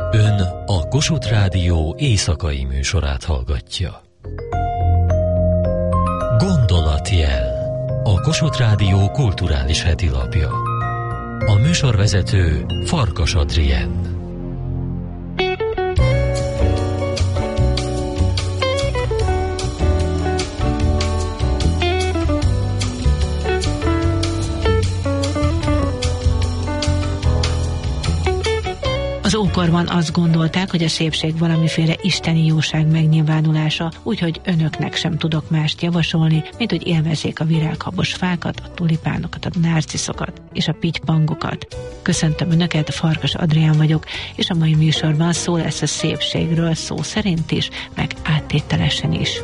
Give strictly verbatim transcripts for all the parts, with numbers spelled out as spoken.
Ön a Kossuth Rádió éjszakai műsorát hallgatja. Gondolatjel, a Kossuth Rádió kulturális hetilapja. A műsorvezető Farkas Adrien. Az ókorban azt gondolták, hogy a szépség valamiféle isteni jóság megnyilvánulása, úgyhogy önöknek sem tudok mást javasolni, mint hogy élvezzék a virághabos fákat, a tulipánokat, a nárciszokat és a pitypangokat. Köszöntöm Önöket, Farkas Adrián vagyok, és a mai műsorban szó lesz a szépségről, szó szerint is, meg áttételesen is.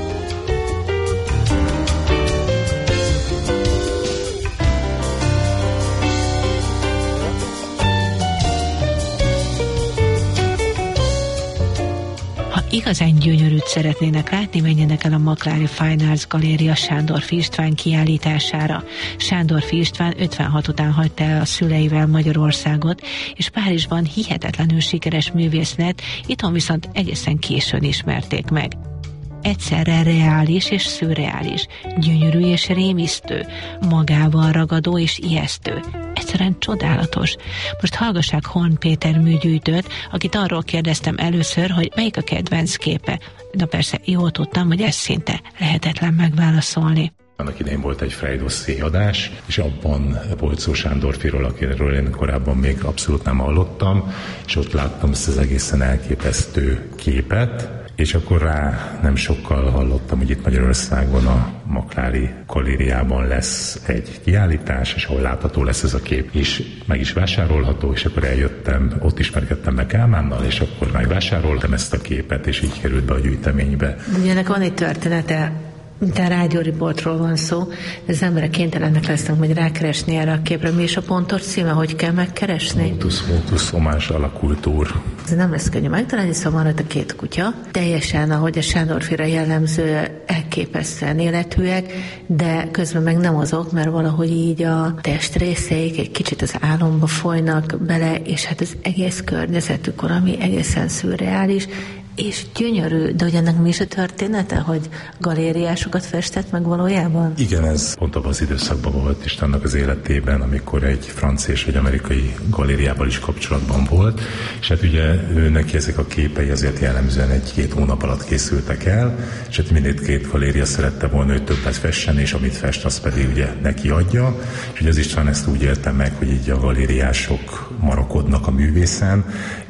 Igazán gyönyörűt szeretnének látni, menjenek el a Maklári Fine Arts Galéria Sándorffy István kiállítására. Sándorffy István ötvenhat után hagyta el a szüleivel Magyarországot, és Párizsban hihetetlenül sikeres művész lett, itthon viszont egészen későn ismerték meg. Egyszerre reális és szürreális, gyönyörű és rémisztő, magával ragadó és ijesztő. Egyszerűen csodálatos. Most hallgassák Horn Péter műgyűjtőt, akit arról kérdeztem először, hogy melyik a kedvenc képe. De persze jól tudtam, hogy ez szinte lehetetlen megválaszolni. Annak idején volt egy Frey-dosszié adás, és abban volt szó Sándorffyról, akiről én korábban még abszolút nem hallottam, és ott láttam ezt az egészen elképesztő képet, és akkor rá nem sokkal hallottam, hogy itt Magyarországon a Maklári Galériában lesz egy kiállítás, és ahol látható lesz ez a kép, és meg is vásárolható, és akkor eljöttem, ott ismerkedtem meg Kálmánnal, és akkor megvásároltam ezt a képet, és így került be a gyűjteménybe. Ugye ennek van egy története, mint a rádióriportról van szó, de az emberek kénytelenek lesznek majd rákeresni erre a képre. Mi is a pontos címe, hogy kell megkeresni? Motus, motus, homás a la kultúr. Ez nem lesz könnyű megtalálni, szóval van rajta két kutya. Teljesen, ahogy a Sándorffyra jellemző, elképesztően életűek, de közben meg nem azok, mert valahogy így a testrészeik egy kicsit az álomba folynak bele, és hát az egész környezetük valami egészen szürreális, és gyönyörű, de hogy ennek mi is a története, hogy galériásokat festett meg valójában? Igen, ez pont abban az időszakban volt Istennek az életében, amikor egy francia és egy amerikai galériával is kapcsolatban volt, és hát ugye neki ezek a képei azért jellemzően egy-két hónap alatt készültek el, és hát mindkét galéria szerette volna, hogy többet fessen, és amit fest, azt pedig ugye neki adja, és ugye az István ezt úgy élte meg, hogy így a galériások marakodnak a művészen,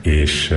és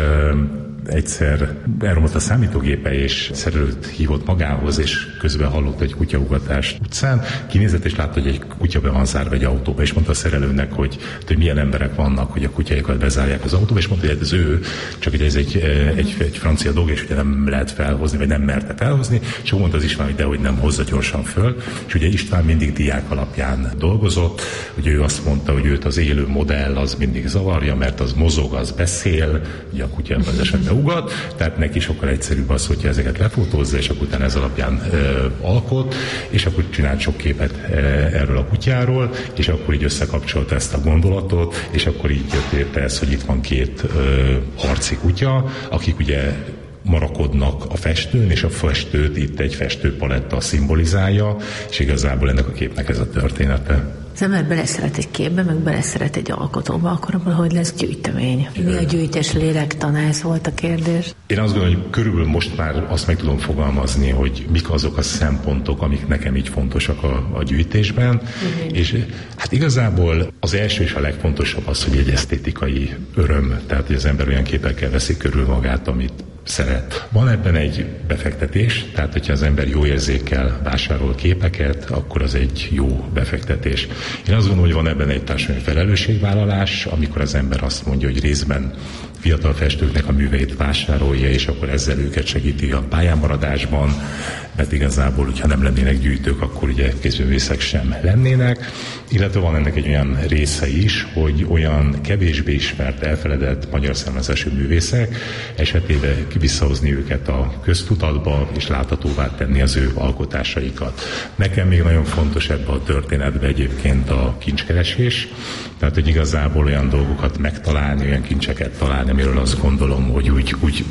egyszer elromlott a számítógépe, és szerelőt hívott magához, és közben hallott egy kutyaugatást utcán. Kinézett, és látta, hogy egy kutya be van zárva egy autóba, és mondta a szerelőnek, hogy, hogy milyen emberek vannak, hogy a kutyáikat bezárják az autóba, és mondta, hogy ez ő, csak hogy ez egy, egy, egy francia dolog, és ugye nem lehet felhozni, vagy nem merte felhozni, és akkor mondta az István, hogy dehogy nem hozza gyorsan föl, és ugye István mindig diák alapján dolgozott, hogy ő azt mondta, hogy őt az élő modell az mindig zavarja, mert az mozog, az beszél, ugye a kutya az esetben ugat, tehát neki sokkal egyszerűbb az, hogyha ezeket lefotózza, és akkor utána ez alapján e, alkot, és akkor csinált sok képet e, erről a kutyáról, és akkor így összekapcsolta ezt a gondolatot, és akkor így jött érte ez, hogy itt van két e, harci kutya, akik ugye marakodnak a festőn, és a festőt itt egy festőpaletta szimbolizálja, és igazából ennek a képnek ez a története. Az ember beleszeret egy képbe, meg beleszeret egy alkotóba, akkor abban hogy lesz gyűjtemény? Mi a gyűjtés lélektana, ez volt a kérdés? Én azt gondolom, hogy körülbelül most már azt meg tudom fogalmazni, hogy mik azok a szempontok, amik nekem így fontosak a, a gyűjtésben, uh-huh. és hát igazából az első és a legfontosabb az, hogy egy esztétikai öröm, tehát hogy az ember olyan képekkel veszi körül magát, amit szeret. Van ebben egy befektetés, tehát hogyha az ember jó érzékkel vásárol képeket, akkor az egy jó befektetés. Én azt gondolom, hogy van ebben egy társadalmi felelősségvállalás, amikor az ember azt mondja, hogy részben fiatal festőknek a műveit vásárolja, és akkor ezzel őket segíti a pályánmaradásban, mert igazából, hogyha nem lennének gyűjtők, akkor ugye kézművészek sem lennének, illetve van ennek egy olyan része is, hogy olyan kevésbé ismert, elfeledett magyar származású művészek esetében visszahozni őket a köztudatba, és láthatóvá tenni az ő alkotásaikat. Nekem még nagyon fontos ebben a történetben egyébként a kincskeresés, tehát hogy igazából olyan dolgokat megtalálni, olyan kincseket találni, amiről azt gondolom, hogy úgy, úgy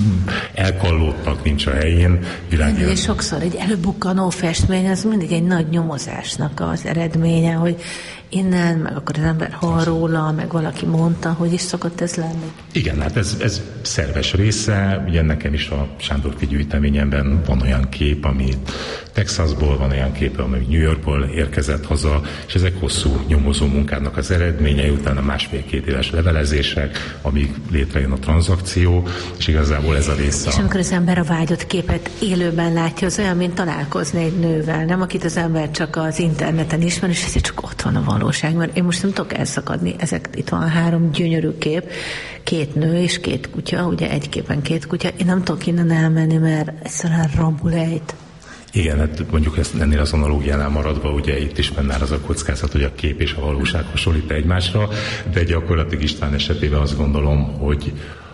elkallódtak, nincs a helyén. Világélet. És sokszor egy előbukkanó festmény az mindig egy nagy nyomozásnak az eredménye, hogy innen, meg akkor az ember hall róla, meg valaki mondta, hogy is szokott ez lenni. Igen, hát ez, ez szerves része. Ugye nekem is a Sándorfi gyűjteményemben van olyan kép, ami Texasból, van olyan kép, ami New Yorkból érkezett haza, és ezek hosszú nyomozó munkának az eredményei, utána másfél-két éves levelezések, amíg létrejön a tranzakció, és igazából ez a része. És amikor az ember a vágyott képet élőben látja, az olyan, mint találkozni egy nővel, nem? Akit az ember csak az interneten ismer, és ez csak ott van a valóság, mert én most nem tudok elszakadni. Ezek, itt van három gyönyörű kép, két nő és két kutya, ugye egy képen két kutya. Én nem tudok innen elmenni, mert egyszerűen rabulejt. Igen, hát mondjuk ezt ennél az analógiánál maradva, ugye itt is benne az a kockázat, hogy a kép és a valóság hasonlít egymásra, de gyakorlatilag István esetében azt gondolom, hogy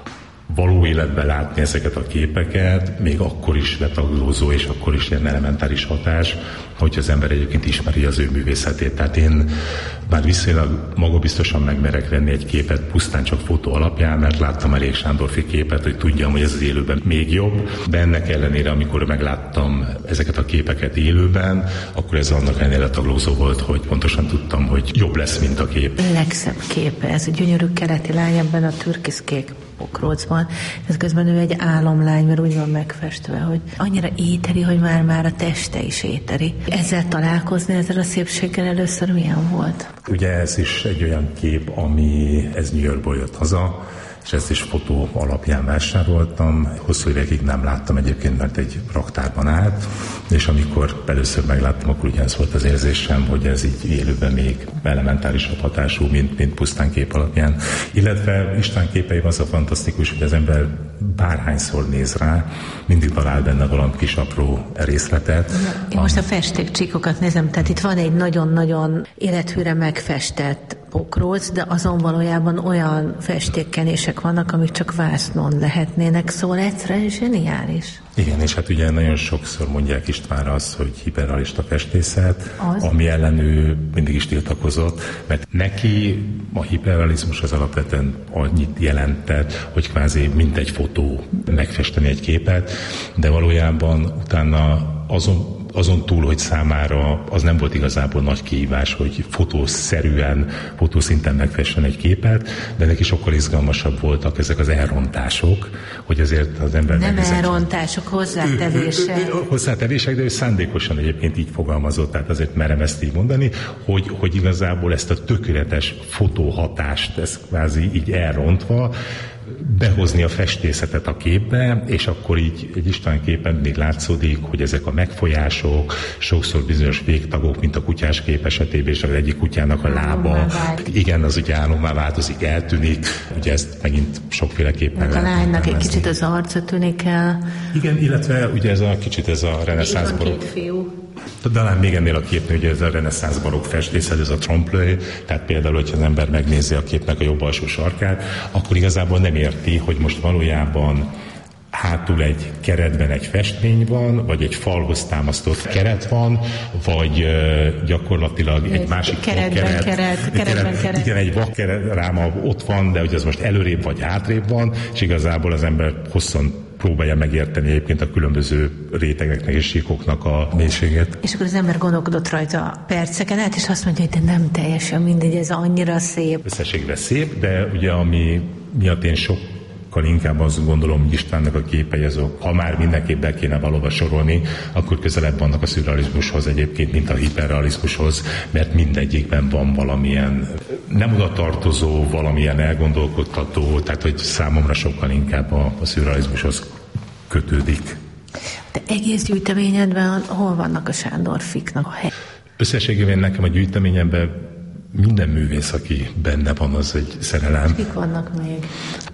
való életben látni ezeket a képeket, még akkor is letaglózó, és akkor is ilyen elementáris hatás, hogy az ember egyébként ismeri az ő művészetét. Tehát én már viszonylag magabiztosan megmerek venni egy képet pusztán csak fotó alapján, mert láttam elég Sándorfi képet, hogy tudjam, hogy ez az élőben még jobb. De ennek ellenére, amikor megláttam ezeket a képeket élőben, akkor ez annak ennél letaglózó volt, hogy pontosan tudtam, hogy jobb lesz, mint a kép. Legszebb képe, ez a gyönyörű keleti lány ebben a türkiszkék pokrócban. Ez közben ő egy álomlány, mert úgy van megfestve, hogy annyira éteri, hogy már-már a teste is éteri. Ezzel találkozni, ezzel a szépséggel először milyen volt? Ugye ez is egy olyan kép, ami ez New Yorkból jött haza, és ezt is fotó alapján vásároltam. Hosszú évekig nem láttam egyébként, mert egy raktárban állt, és amikor először megláttam, akkor ugye ez volt az érzésem, hogy ez így élőben még elementárisabb hatású, mint, mint pusztán kép alapján. Illetve István képeiben az a fantasztikus, hogy az ember bárhányszor néz rá, mindig talál benne valami kis apró részletet. Én most a festékcsíkokat nézem, tehát itt van egy nagyon-nagyon élethűre megfestett pokróc, de azon valójában olyan festékkenések vannak, amik csak vásznon lehetnének, szóval egyszerűen zseniális. Igen, és hát ugye nagyon sokszor mondják Istvánra azt, hogy hiperrealista festészet, az? Ami ellen ő mindig is tiltakozott, mert neki a hiperrealizmus az alapvetően annyit jelentett, hogy kvázi mint egy fotó megfesteni egy képet, de valójában utána azon azon túl, hogy számára az nem volt igazából nagy kihívás, hogy fotószerűen, fotószinten megfessen egy képet, de neki sokkal izgalmasabb voltak ezek az elrontások, hogy azért az ember... Nem elrontások, hozzátevések. Ő, ő, ő, hozzátevések, de ő szándékosan egyébként így fogalmazott, tehát azért merem ezt így mondani, hogy, hogy igazából ezt a tökéletes fotóhatást, ezt kvázi így elrontva, behozni a festészetet a képbe, és akkor így egy István képen még látszódik, hogy ezek a megfolyások, sokszor bizonyos végtagok, mint a kutyás kép esetében, és az egyik kutyának a lába, igen, az ugye álommá változik, eltűnik, ugye ezt megint sokféleképpen lehet. A lánynak egy kicsit az arca tűnik el. Igen, illetve ugye ez a kicsit ez a reneszánsz barokk. Két fiú. Talán még ennél a képnél, ugye ez a reneszánsz barokk festészet, ez a trompe-l'œil, tehát például, hogyha az ember megnézi a képnek a jobb alsó sarkát, akkor igazából nem érti, hogy most valójában hátul egy keretben egy festmény van, vagy egy falhoz támasztott keret van, vagy uh, gyakorlatilag egy másik keretben keret, keret, keretben keret. Igen, egy vakkeret ráma ott van, de hogy az most előrébb vagy hátrébb van, és igazából az ember hosszan próbálja megérteni egyébként a különböző rétegeknek és síkoknak a mélységét. És akkor az ember gondolkodott rajta perceken át, és azt mondja, hogy de nem teljesen mindegy, ez annyira szép. Összességben szép, de ugye ami miatt én sok inkább azt gondolom, hogy Istvánnak a képei azok, ha már mindenképp be kéne valóban sorolni, akkor közelebb vannak a szürrealizmushoz egyébként, mint a hiperrealizmushoz, mert mindegyikben van valamilyen nem oda tartozó, valamilyen elgondolkodtató, tehát hogy számomra sokkal inkább a, a szürrealizmushoz kötődik. De egész gyűjteményedben hol vannak a Sándorfiknak a hely? Összességében nekem a gyűjteményemben minden művész, aki benne van, az egy szerelem. Kik vannak még?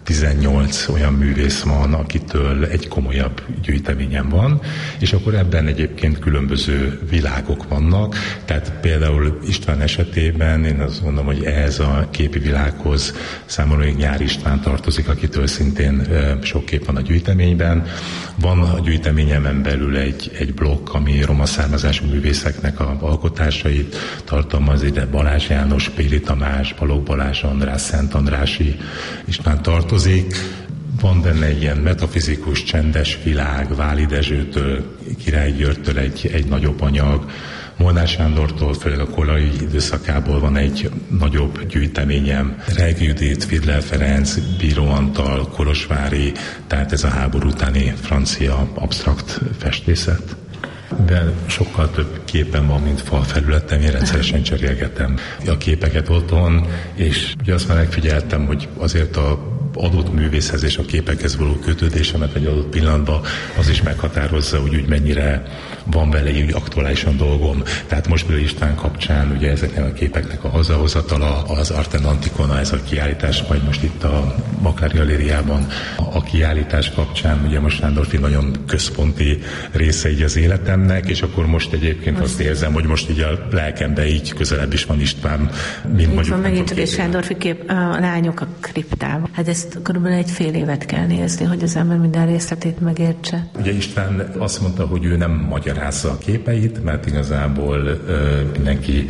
tizennyolc olyan művész van, akitől egy komolyabb gyűjteményem van, és akkor ebben egyébként különböző világok vannak, tehát például István esetében én azt mondom, hogy ehhez a képi világhoz számomra még Nyár István tartozik, akitől szintén sok kép van a gyűjteményben. Van a gyűjteményemen belül egy, egy blokk, ami roma származású művészeknek a alkotásait tartalmaz, ide Balázs János, Péli Tamás, Balogh Balázs András, Szent Andrássy István tartozik. Van benne egy ilyen metafizikus, csendes világ, Váli Dezsőtől, Király Györgytől egy, egy nagyobb anyag, Molnár Sándortól, főleg a korai időszakából van egy nagyobb gyűjteményem, Reg Judit, Fidler Ferenc, Bíró Antal, Kolozsvári, tehát ez a háború utáni francia absztrakt festészet. De sokkal több képen van, mint falfelületem, én rendszeresen cserélgetem a képeket otthon, és ugye azt már megfigyeltem, hogy azért a adott művészhez és a képekhez való kötődésemet egy adott pillanatban az is meghatározza, hogy úgy mennyire van vele úgy aktuálisan dolgom. Tehát most például István kapcsán ugye ezeknek a képeknek a hazahozatala, az Arte Antiqua, ez a kiállítás, majd most itt a Maklári Galériában a kiállítás kapcsán, ugye most Sándorfi nagyon központi része így az életemnek, és akkor most egyébként most azt érzem, hogy most így a lelkemben így közelebb is van István, mint itt mondjuk. Van megint csak egy Sándorfi kép, a lányok a kriptában. Hát ezt körülbelül egy fél évet kell nézni, hogy az ember minden részletét megértse. Ugye István azt mondta, hogy ő nem magyarázza a képeit, mert igazából ö, mindenki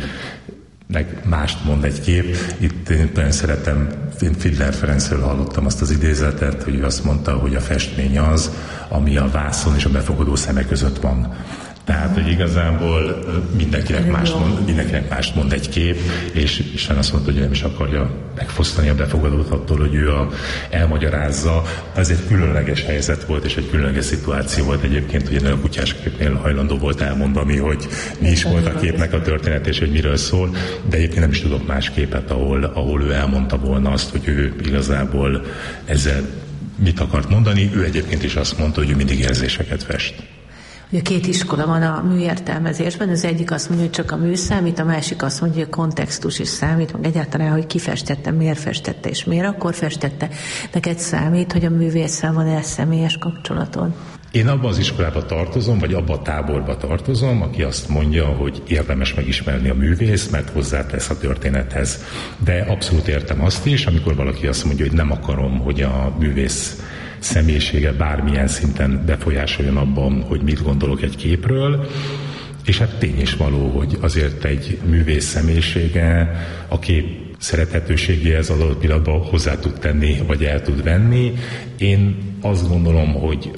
meg mást mond egy kép. Itt én nagyon szeretem, én Fidler Ferencről hallottam azt az idézetet, hogy ő azt mondta, hogy a festmény az, ami a vászon és a befogadó szeme között van. Tehát, hogy igazából mindenkinek mást mond, mindenkinek mást mond egy kép, és Isten azt mondta, hogy nem is akarja megfosztani a befogadót attól, hogy ő a, elmagyarázza. Ez egy különleges helyzet volt, és egy különleges szituáció volt egyébként, hogy a kutyás képnél hajlandó volt elmondani, hogy mi is volt a képnek a történet, és hogy miről szól, de egyébként nem is tudok más képet, ahol, ahol ő elmondta volna azt, hogy ő igazából ezzel mit akart mondani. Ő egyébként is azt mondta, hogy ő mindig érzéseket fest. Ugye két iskola van a műértelmezésben, az egyik azt mondja, hogy csak a mű számít, a másik azt mondja, hogy a kontextus is számít, meg egyáltalán, hogy ki festette, miért festette, és miért akkor festette. Neked számít, hogy a művésszel van-e személyes kapcsolatod? Én abban az iskolába tartozom, vagy abban a táborba tartozom, aki azt mondja, hogy érdemes megismerni a művész, mert hozzátesz a történethez. De abszolút értem azt is, amikor valaki azt mondja, hogy nem akarom, hogy a művész személyisége bármilyen szinten befolyásoljon abban, hogy mit gondolok egy képről, és hát tény is való, hogy azért egy művész személyisége a kép szerethetőségéhez adott pillanatban hozzá tud tenni, vagy el tud venni. Én azt gondolom, hogy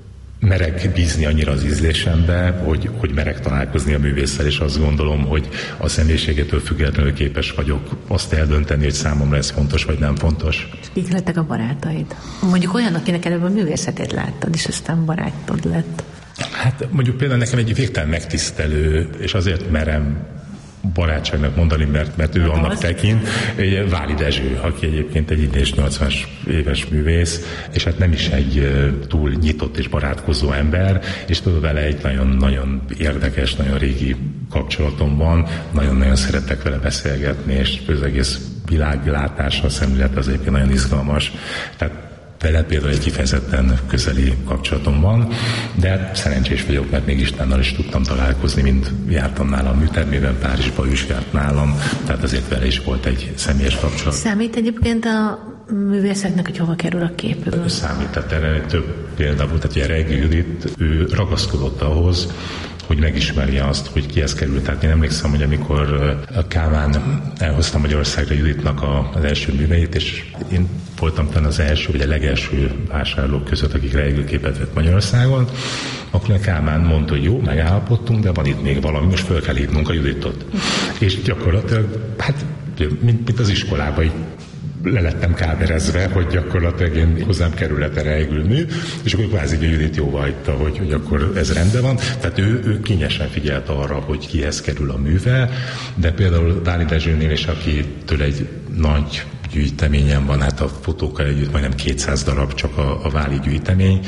merek bízni annyira az ízlésembe, hogy, hogy merek találkozni a művésszel, és azt gondolom, hogy a személyiségétől függetlenül képes vagyok azt eldönteni, hogy számomra ez fontos, vagy nem fontos. És kik lettek a barátaid? Mondjuk olyan, akinek előbb a művészetét láttad, és aztán barátod lett. Hát mondjuk például nekem egy végtelen megtisztelő, és azért merem barátságnak mondani, mert, mert ő annak tekint, Váli Dezső, aki egyébként egy idés nyolcvanas éves művész, és hát nem is egy túl nyitott és barátkozó ember, és tudod, vele egy nagyon-nagyon érdekes, nagyon régi kapcsolatom van, nagyon-nagyon szeretek vele beszélgetni, és az egész világlátása, szemlélet az egyébként nagyon izgalmas. Tehát vele például egy kifejezetten közeli kapcsolatom van, de szerencsés vagyok, mert még Istennel is tudtam találkozni, mint jártam nálam a műtermében, Párizsba is járt nálam, tehát azért vele is volt egy személyes kapcsolat. Számít egyébként a művészeknek, hogy hova kerül a képről? Számít, tehát erre több példa volt, tehát Reg Judit, ő ragaszkodott ahhoz, hogy megismerje azt, hogy kihez került. Tehát én emlékszem, hogy amikor a Kálmán elhozta Magyarországra Juditnak az első műveit, és én voltam talán az első, vagy a legelső vásárlók között, akik Reg képet vett Magyarországon, akkor a Kálmán mondta, hogy jó, megállapodtunk, de van itt még valami, most föl kell hívnunk a Juditot. És gyakorlatilag, hát mint, mint az iskolában, így le lettem kábelezve, hogy gyakorlatilag én hozzám kerület erre mű, és akkor kvázi a Judit jóvá hagyta, hogy, hogy akkor ez rendben van. Tehát ő, ő kényesen figyelt arra, hogy kihez kerül a műve, de például Váli Dezsőnél is, akitől egy nagy gyűjteményen van, hát a fotókkal együtt majdnem kétszáz darab csak a, a Váli gyűjtemény,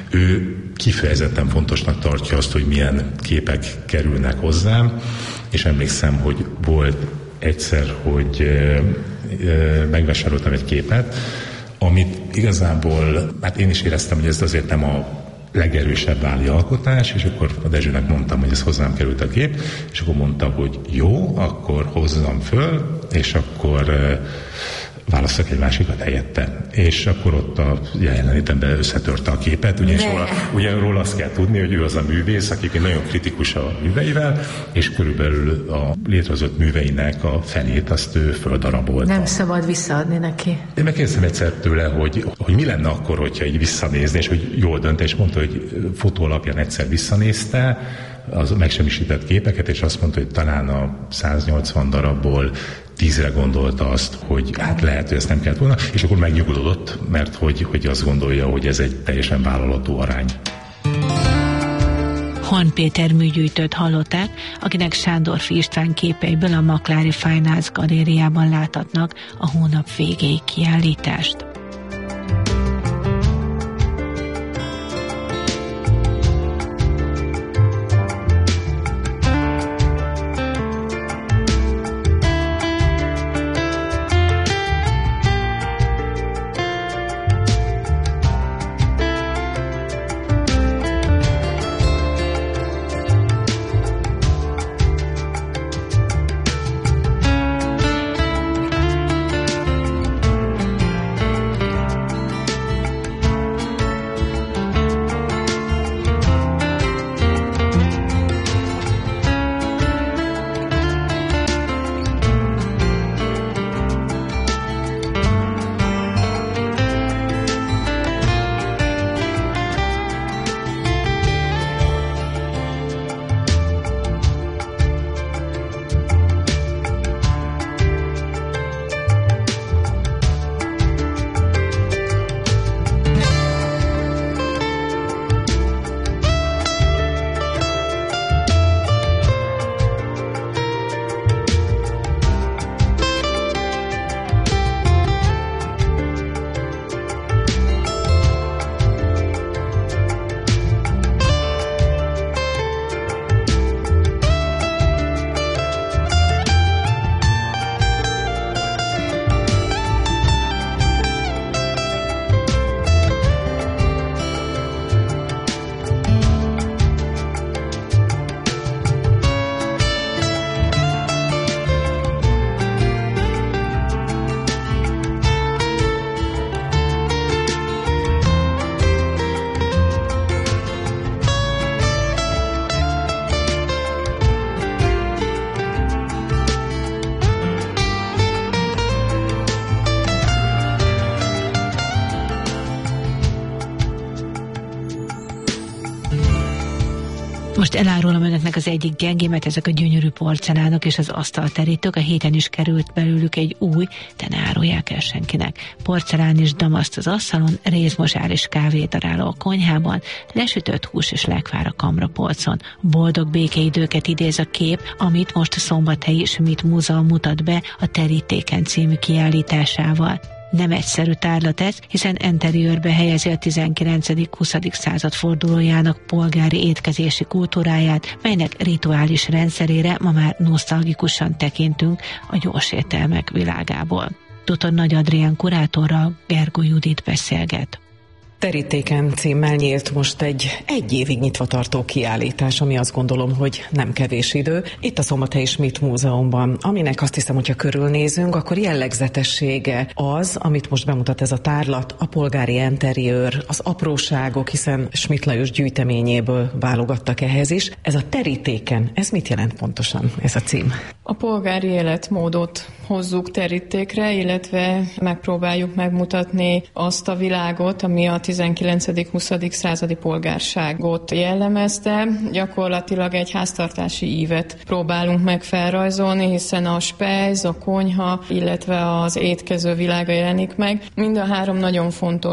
ő kifejezetten fontosnak tartja azt, hogy milyen képek kerülnek hozzám, és emlékszem, hogy volt egyszer, hogy megvásároltam egy képet, amit igazából, hát én is éreztem, hogy ez azért nem a legerősebb váli alkotás, és akkor a Dezsőnek mondtam, hogy ez hozzám került a kép, és akkor mondta, hogy jó, akkor hozzam föl, és akkor választok egy másikat helyette. És akkor ott a jelenítemben összetörte a képet, ugyanis róla, ugyanról azt kell tudni, hogy ő az a művész, aki nagyon kritikus a műveivel, és körülbelül a létrehozott műveinek a felét azt ő földarabolta. Nem szabad visszaadni neki. Én megkérdeztem egyszer tőle, hogy, hogy mi lenne akkor, hogyha így visszanézni, és hogy jól dönt, és mondta, hogy fotó alapján egyszer visszanézte az megsemmisített képeket, és azt mondta, hogy talán a száznyolcvan darabból tízre gondolta azt, hogy hát lehet, hogy ezt nem kellett volna, és akkor megnyugodott, mert hogy, hogy azt gondolja, hogy ez egy teljesen vállalható arány. Horn Péter műgyűjtőt hallották, akinek Sándorffy István képeiből a Maklári Fine Arts galériában láthatnak a hónap végéig kiállítást. Most elárulom önöknek az egyik gyengémet, ezek a gyönyörű porcelánok és az asztalterítők. A héten is került belőlük egy új, de ne árulják el senkinek. Porcelán és damaszt az asztalon, rézmozsár és kávédaráló a konyhában, lesütött hús és lekvár a kamrapolcon. Boldog békeidőket idéz a kép, amit most a Szombathelyi Schmidt Múzeum mutat be a Terítéken című kiállításával. Nem egyszerű tárlat ez, hiszen enteriőrbe helyezi a tizenkilencedik-huszadik század fordulójának polgári étkezési kultúráját, melynek rituális rendszerére ma már nosztalgikusan tekintünk a gyors ételmek világából. dr. Nagy Adrián kurátorral Gergó Judit beszélget. Terítéken címmel nyílt most egy egy évig nyitva tartó kiállítás, ami azt gondolom, hogy nem kevés idő. Itt a Szombathelyi Schmidt Múzeumban, aminek azt hiszem, hogyha körülnézünk, akkor jellegzetessége az, amit most bemutat ez a tárlat, a polgári enteriőr, az apróságok, hiszen Schmidt Lajos gyűjteményéből válogattak ehhez is. Ez a Terítéken, ez mit jelent pontosan, ez a cím? A polgári életmódot hozzuk terítékre, illetve megpróbáljuk megmutatni azt a világot, ami a tizenkilencedik-huszadik századi polgárságot jellemezte. Gyakorlatilag egy háztartási ívet próbálunk meg felrajzolni, hiszen a spejz, a konyha, illetve az étkező világa jelenik meg. Mind a három nagyon fontos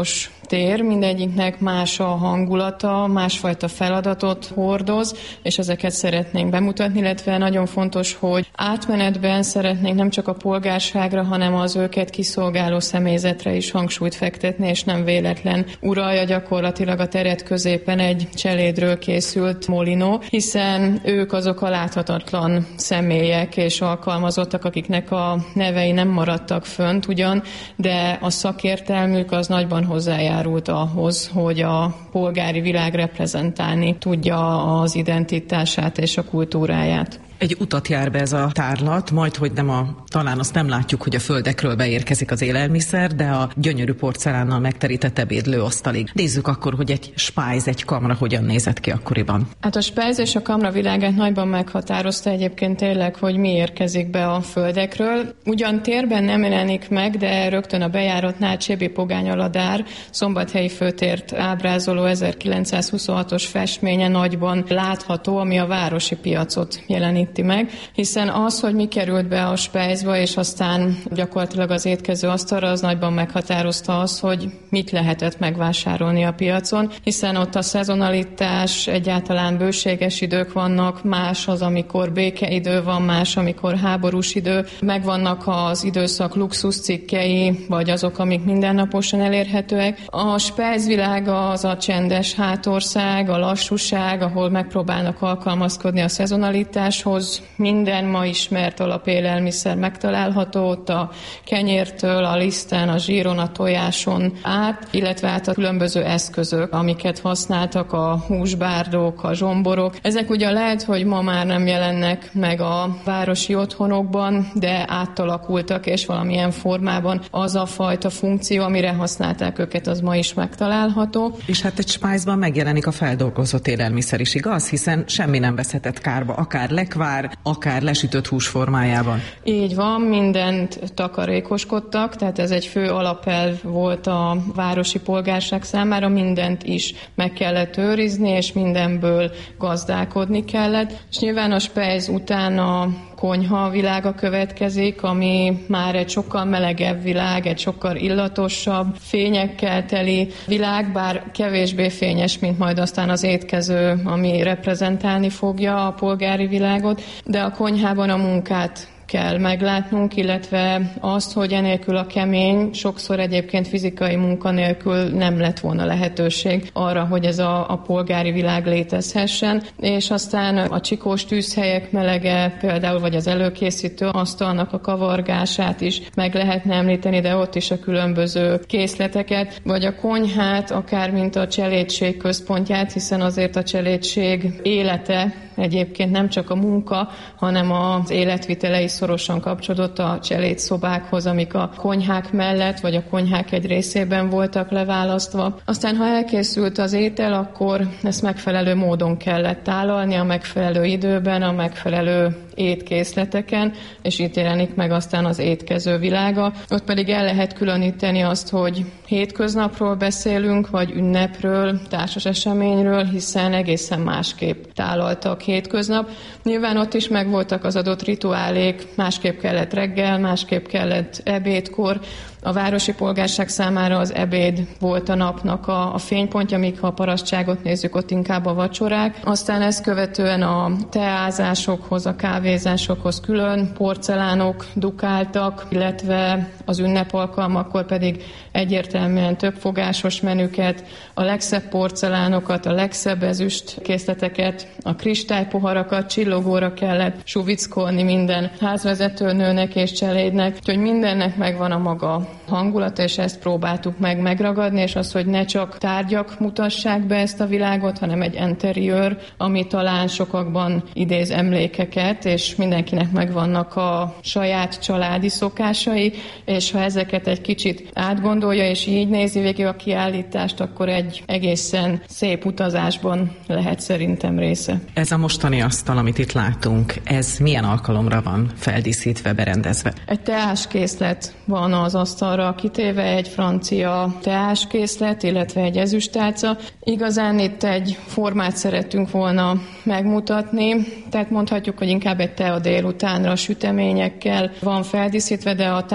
tér, mindegyiknek más a hangulata, másfajta feladatot hordoz, és ezeket szeretnénk bemutatni, illetve nagyon fontos, hogy átmenetben szeretnénk nem csak a polgárságra, hanem az őket kiszolgáló személyzetre is hangsúlyt fektetni, és nem véletlen uralja gyakorlatilag a teret középen egy cselédről készült molinó, hiszen ők azok a láthatatlan személyek és alkalmazottak, akiknek a nevei nem maradtak fönt ugyan, de a szakértelmük az nagyban hozzájárult ahhoz, hogy a polgári világ reprezentálni tudja az identitását és a kultúráját. Egy utat jár be ez a tárlat, majd, hogy nem a, talán azt nem látjuk, hogy a földekről beérkezik az élelmiszer, de a gyönyörű porcelánnal megterített ebédlőasztalig. Nézzük akkor, hogy egy spájz, egy kamra hogyan nézett ki akkoriban. Hát a spájz és a kamra világát nagyban meghatározta egyébként tényleg, hogy mi érkezik be a földekről. Ugyan térben nem jelenik meg, de rögtön a bejáratnál Csébi Pogány Aladár szombathelyi főtért ábrázoló ezerkilencszázhuszonhatos festménye nagyban látható, ami a városi piacot jelenít meg, hiszen az, hogy mi került be a spájzba, és aztán gyakorlatilag az étkező asztalra, az nagyban meghatározta az, hogy mit lehetett megvásárolni a piacon, hiszen ott a szezonalitás, egyáltalán bőséges idők vannak, más az, amikor békeidő van, más, amikor háborús idő, megvannak az időszak luxuscikkei, vagy azok, amik mindennaposan elérhetőek. A spájzvilága az a csendes hátország, a lassúság, ahol megpróbálnak alkalmazkodni a szezonalitáshoz. Minden ma ismert alapélelmiszer megtalálható ott a kenyértől, a liszten, a zsíron, a tojáson át, illetve át a különböző eszközök, amiket használtak, a húsbárdók, a zsomborok. Ezek ugye lehet, hogy ma már nem jelennek meg a városi otthonokban, de átalakultak, és valamilyen formában az a fajta funkció, amire használták őket, az ma is megtalálható. És hát egy spájzban megjelenik a feldolgozott élelmiszer is, igaz? Hiszen semmi nem veszhetett kárba, akár lekvár, akár lesütött hús formájában. Így van, mindent takarékoskodtak, tehát ez egy fő alapelv volt a városi polgárság számára, mindent is meg kellett őrizni, és mindenből gazdálkodni kellett. És nyilván a spájz után a konyha világa következik, ami már egy sokkal melegebb világ, egy sokkal illatosabb, fényekkel teli világ, bár kevésbé fényes, mint majd aztán az étkező, ami reprezentálni fogja a polgári világot, de a konyhában a munkát kell meglátnunk, illetve azt, hogy enélkül a kemény, sokszor egyébként fizikai munka nélkül nem lett volna lehetőség arra, hogy ez a, a polgári világ létezhessen, és aztán a csikós tűzhelyek melege például, vagy az előkészítő asztalnak a kavargását is meg lehetne említeni, de ott is a különböző készleteket, vagy a konyhát, akár mint a cselédség központját, hiszen azért a cselédség élete egyébként nem csak a munka, hanem az életvitele is szorosan kapcsolódott a cselédszobákhoz, amik a konyhák mellett, vagy a konyhák egy részében voltak leválasztva. Aztán, ha elkészült az étel, akkor ezt megfelelő módon kellett tálalni, a megfelelő időben, a megfelelő étkészleteken, és itt jelenik meg aztán az étkező világa. Ott pedig el lehet különíteni azt, hogy hétköznapról beszélünk, vagy ünnepről, társas eseményről, hiszen egészen másképp tálaltak hétköznap. Nyilván ott is megvoltak az adott rituálék, másképp kellett reggel, másképp kellett ebédkor. A városi polgárság számára az ebéd volt a napnak a, a fénypontja, míg ha a parasztságot nézzük, ott inkább a vacsorák. Aztán ezt követően a teázásokhoz, a kávézásokhoz külön porcelánok dukáltak, illetve az ünnepalkalmakkor pedig egyértelműen többfogásos menüket, a legszebb porcelánokat, a legszebb ezüst készleteket, a kristálypoharakat csillogóra kellett suvickolni minden házvezetőnőnek és cselédnek, úgyhogy mindennek megvan a maga hangulata, és ezt próbáltuk meg megragadni, és az, hogy ne csak tárgyak mutassák be ezt a világot, hanem egy interiőr, ami talán sokakban idéz emlékeket, és mindenkinek megvannak a saját családi szokásai, és ha ezeket egy kicsit átgondolja, és így nézi végig a kiállítást, akkor egy egészen szép utazásban lehet szerintem része. Ez a mostani asztal, amit itt látunk, ez milyen alkalomra van feldíszítve, berendezve? Egy teáskészlet van az asztalra kitéve, egy francia teáskészlet, illetve egy ezüsttálca. Igazán itt egy formát szerettünk volna megmutatni, tehát mondhatjuk, hogy inkább egy tea délutánra süteményekkel van feldíszítve, de a tálaló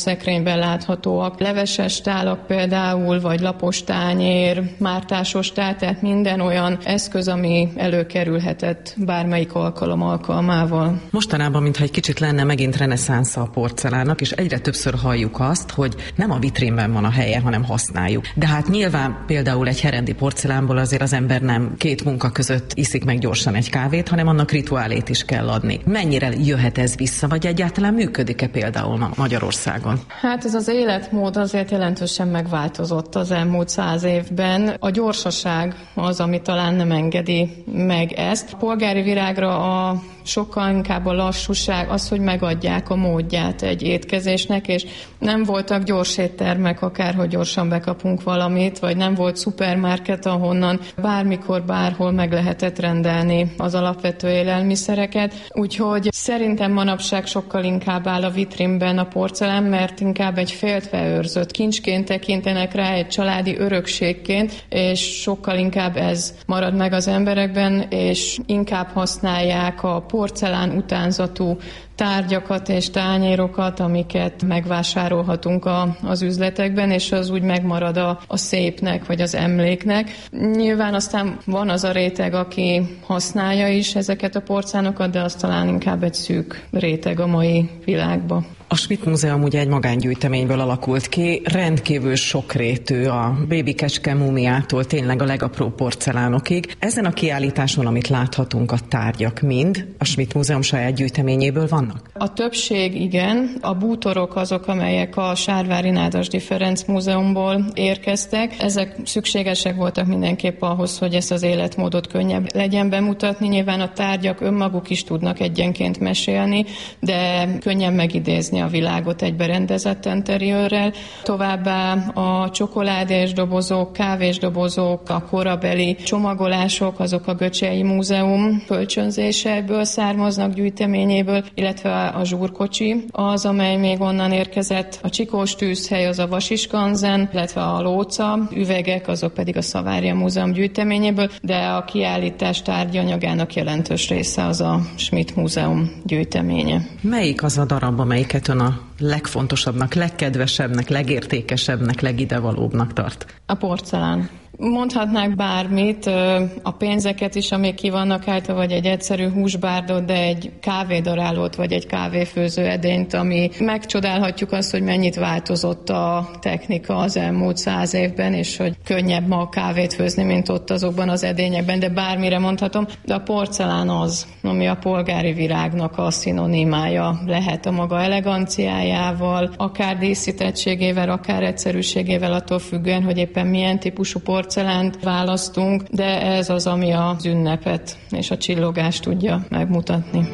szekrényben láthatóak. Leveses tálak például, vagy lapos tányér, mártásos tál, tehát minden olyan eszköz, ami előkerülhetett bármelyik alkalom alkalmával. Mostanában, mintha egy kicsit lenne megint reneszánsza a porcelánnak, és egyre többször halljuk azt, hogy nem a vitrínben van a helye, hanem használjuk. De hát nyilván például egy herendi porcelánból azért az ember nem két munka között iszik meg gyorsan egy kávét, hanem annak rituálét is kell adni. Mennyire jöhet ez vissza, vagy egyáltalán működik-e például ma Magyarországon? Hát ez az életmód azért jelentősen megváltozott az elmúlt száz évben. A gyorsaság az, ami talán nem engedi meg ezt. A polgári virágra a sokkal inkább a lassúság, az, hogy megadják a módját egy étkezésnek, és nem voltak gyors éttermek, akárhogy gyorsan bekapunk valamit, vagy nem volt szupermarket, ahonnan bármikor, bárhol meg lehetett rendelni az alapvető élelmiszereket. Úgyhogy szerintem manapság sokkal inkább áll a vitrínben a porcelán, mert inkább egy féltve őrzött kincsként tekintenek rá, egy családi örökségként, és sokkal inkább ez marad meg az emberekben, és inkább használják a porcelán utánzatú tárgyakat és tányérokat, amiket megvásárolhatunk a, az üzletekben, és az úgy megmarad a, a szépnek, vagy az emléknek. Nyilván aztán van az a réteg, aki használja is ezeket a porcelánokat, de az talán inkább egy szűk réteg a mai világban. A Schmidt Múzeum ugye egy magángyűjteményből alakult ki, rendkívül sokrétű, a bébikecske múmiától tényleg a legapróbb porcelánokig. Ezen a kiállításon, amit láthatunk, a tárgyak mind a Schmidt Múzeum saját gyűjteményéből vannak? A többség igen, a bútorok azok, amelyek a Sárvári Nádasdy Ferenc Múzeumból érkeztek. Ezek szükségesek voltak mindenképp ahhoz, hogy ezt az életmódot könnyebb legyen bemutatni. Nyilván a tárgyak önmaguk is tudnak egyenként mesélni, de könnyen megidézni a világot egy berendezett interiőrrel. Továbbá a csokoládés dobozok, kávés dobozok, a korabeli csomagolások, azok a Göcseji Múzeum kölcsönzéseből származnak, gyűjteményéből, illetve a zsúrkocsi az, amely még onnan érkezett. A csikós tűzhely az a Vasiskanzen, illetve a lóca üvegek, azok pedig a Szavária Múzeum gyűjteményéből, de a kiállítás tárgyanyagának jelentős része az a Schmidt Múzeum gyűjteménye. Melyik az a darab, amelyiket ön a legfontosabbnak, legkedvesebbnek, legértékesebbnek, legidevalóbbnak tart? A porcelán. Mondhatnák bármit, a pénzeket is, amik ki vannak állítva, vagy egy egyszerű húsbárdot, de egy kávédarálót, vagy egy kávéfőző edényt, ami megcsodálhatjuk azt, hogy mennyit változott a technika az elmúlt száz évben, és hogy könnyebb ma a kávét főzni, mint ott azokban az edényekben, de bármire mondhatom. De a porcelán az, ami a polgári virágnak a szinonimája lehet a maga eleganciájával, akár díszítettségével, akár egyszerűségével, attól függően, hogy éppen milyen típusú porcelánt választunk, de ez az, ami az ünnepet és a csillogást tudja megmutatni.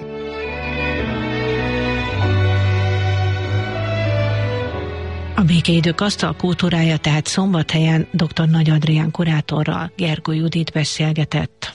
A Békeidők asztal kultúrája tehát Szombathelyen dr. Nagy Adrián kurátorral Gergő Judit beszélgetett.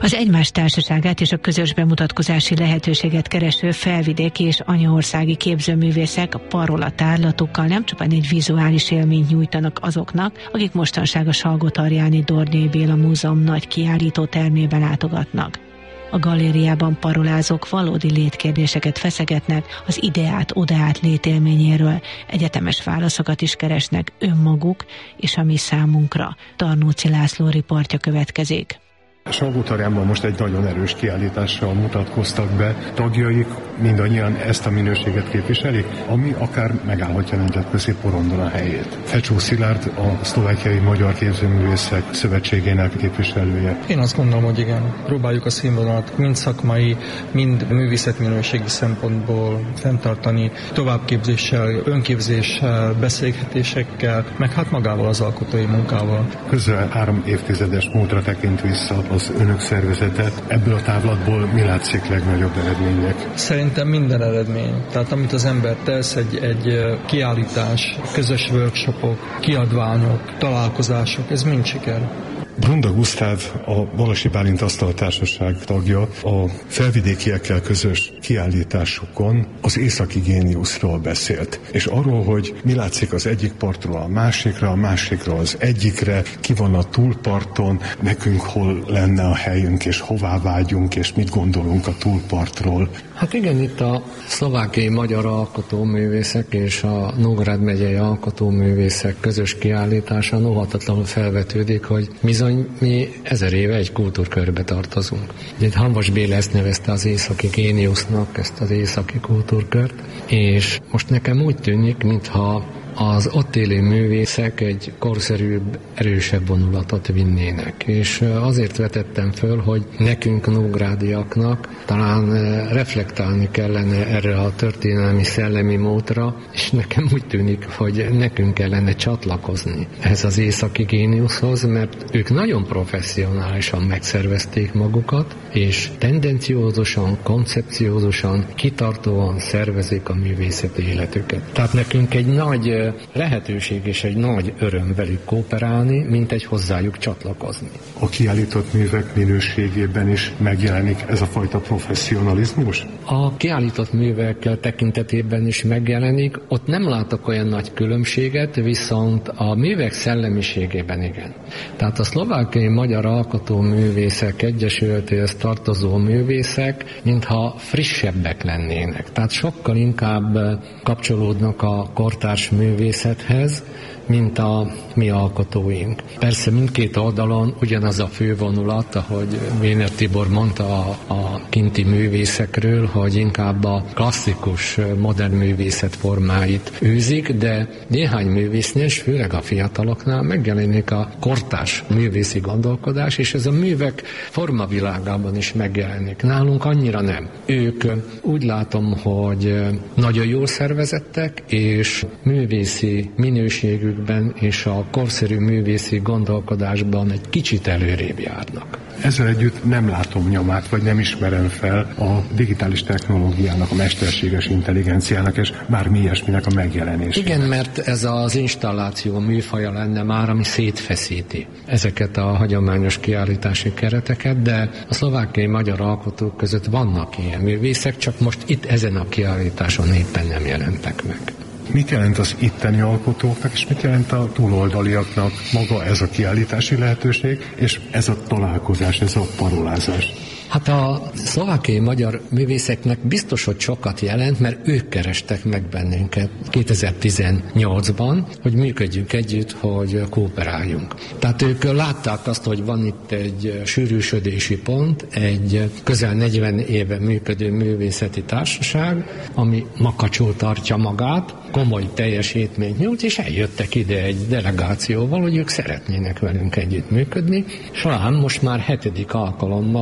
Az egymás társaságát és a közös bemutatkozási lehetőséget kereső felvidéki és anyaországi képzőművészek a parola tárlatukkal nem csupán egy vizuális élményt nyújtanak azoknak, akik mostanság a Salgótarjáni Dorniai Béla Múzeum nagy kiállító termében látogatnak. A galériában parolázók valódi létkérdéseket feszegetnek, az ideát-odaát létélményéről, egyetemes válaszokat is keresnek önmaguk és a mi számunkra. Tarnóci László riportja következik. Salgótarjánban most egy nagyon erős kiállítással mutatkoztak be. Tagjaik mindannyian ezt a minőséget képviselik, ami akár megállhatja nemzetközi porondon a helyét. Fecsó Szilárd, a Szlovákiai Magyar Képzőművészek Szövetségének képviselője. Én azt gondolom, hogy igen. Próbáljuk a színvonalat mind szakmai, mind művészetminőségi szempontból fenntartani, továbbképzéssel, önképzéssel, beszélgetésekkel, meg hát magával az alkotói munkával. Közel három évtizedes múltra tekint vissza az önök szervezetet. Ebből a távlatból mi látszik legnagyobb eredménynek? Szerintem minden eredmény. Tehát amit az ember tesz, egy, egy kiállítás, közös workshopok, kiadványok, találkozások, ez mind siker. Brunda Gusztáv, a Balasi Bálint Asztaltársaság tagja, a felvidékiekkel közös kiállításukon az északi géniuszról beszélt, és arról, hogy mi látszik az egyik partról a másikra, a másikra az egyikre, ki van a túlparton, nekünk hol lenne a helyünk, és hová vágyunk, és mit gondolunk a túlpartról. Hát igen, itt a szlovákiai magyar alkotóművészek és a Nógrád megyei alkotóművészek közös kiállítása óhatatlanul felvetődik, hogy bizony mi ezer éve egy kultúrkörbe tartozunk. Itt Hamvas Béla ezt nevezte az északi géniusznak, ezt az északi kultúrkört, és most nekem úgy tűnik, mintha az ott élő művészek egy korszerűbb, erősebb vonulatot vinnének. És azért vetettem föl, hogy nekünk, nógrádiaknak talán reflektálni kellene erre a történelmi szellemi módra, és nekem úgy tűnik, hogy nekünk kellene csatlakozni ehhez az északi géniuszhoz, mert ők nagyon professzionálisan megszervezték magukat, és tendenciózusan, koncepciózusan, kitartóan szervezik a művészeti életüket. Tehát nekünk egy nagy lehetőség és egy nagy öröm velük kooperálni, mint egy hozzájuk csatlakozni. A kiállított művek minőségében is megjelenik ez a fajta professzionalizmus? A kiállított művek tekintetében is megjelenik. Ott nem látok olyan nagy különbséget, viszont a művek szellemiségében igen. Tehát a Szlovákiai Magyar Alkotóművészek Egyesületéhez tartozó művészek, mintha frissebbek lennének. Tehát sokkal inkább kapcsolódnak a kortárs művészethez, mint a mi alkotóink. Persze mindkét oldalon ugyanaz a fővonulat, ahogy Véner Tibor mondta a, a kinti művészekről, hogy inkább a klasszikus modern művészet formáit őzik, de néhány művésznél, és főleg a fiataloknál megjelenik a kortárs művészi gondolkodás, és ez a művek formavilágában is megjelenik. Nálunk annyira nem. Ők úgy látom, hogy nagyon jól szervezettek, és művészi minőségű és a korszerű művészi gondolkodásban egy kicsit előrébb járnak. Ezzel együtt nem látom nyomát, vagy nem ismerem fel a digitális technológiának, a mesterséges intelligenciának, és bármi ilyesminek a megjelenésének. Igen, mert ez az installáció műfaja lenne már, ami szétfeszíti ezeket a hagyományos kiállítási kereteket, de a szlovákiai magyar alkotók között vannak ilyen művészek, csak most itt ezen a kiállításon éppen nem jelentek meg. Mit jelent az itteni alkotóknak, és mit jelent a túloldaliaknak maga ez a kiállítási lehetőség, és ez a találkozás, ez a parolázás? Hát a szlovákiai magyar művészeknek biztos, hogy sokat jelent, mert ők kerestek meg bennünket kétezer-tizennyolcban, hogy működjünk együtt, hogy kooperáljunk. Tehát ők látták azt, hogy van itt egy sűrűsödési pont, egy közel negyven éve működő művészeti társaság, ami makacsul tartja magát, komoly teljesítményt nyújt, és eljöttek ide egy delegációval, hogy ők szeretnének velünk együtt működni, és talán most már hetedik alkalommal a hetedik